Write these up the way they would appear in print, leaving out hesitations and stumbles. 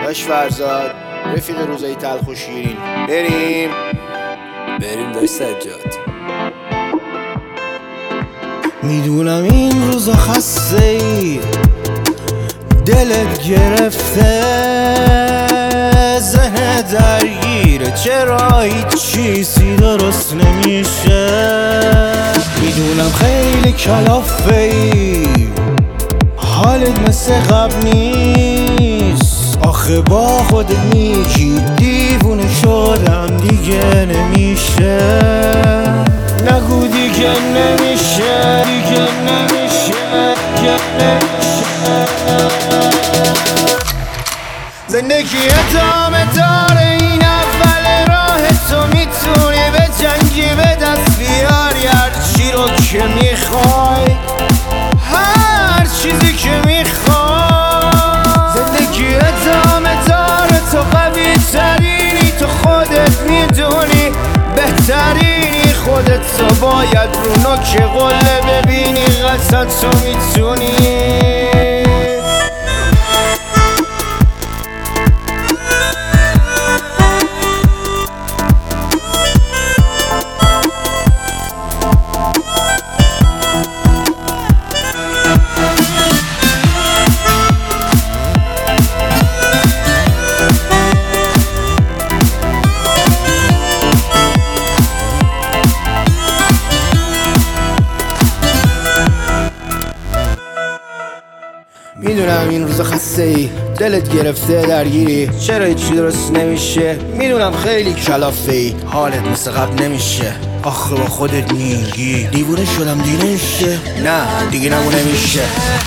داش فرزاد رفیق روزای تلخ و شیرین. بریم داش سجاد. میدونم این روزا خسته ای، دلت گرفته، ذهن درگیره، چرا هیچ چیزی درست نمیشه. میدونم خیلی کلافه ای، حالت مثل قبل نیست. آخه با خودت میگی دیوونه شدم دیگه نمیشه. نگو دیگه نمیشه، دیگه نمیشه، دیگه نمیشه. زندگی ادامه داره، این اول راه، تو میتونی به جنگی به دست بیاری هر چی رو که میخوای، هر چیزی که میخوای. زندگی ادامه داره، تو قوی ترینی، تو خودت میدونی بهترینی، خودت تو باید رو نوک قله ببینی قطعا تو میتونی. میدونم این روزا خسته ای، دلت گرفته درگیری، چرا هیچی درست نمیشه. میدونم خیلی کلافه ای، حالت مثل قبل نمیشه. آخه با خودت میگی دیوونه شدم دیگه نمیشه. نه دیگه نمو نمیشه.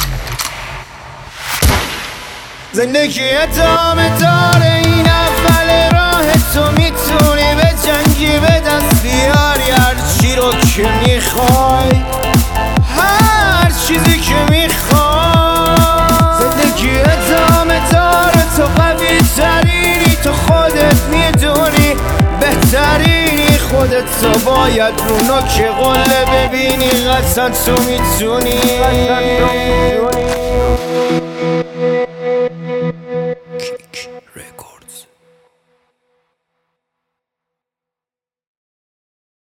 زندگی ادامه داره، این اول راه، تو میتونی به جنگی به دست بیاری هر چی رو که میخوای، هر چیزی که میخوای. زندگی ادامه داره، تو قوی ترینی، تو خودت میدونی بهترینی، خودت تو باید رو نوک قله ببینی قطعا تو میتونی.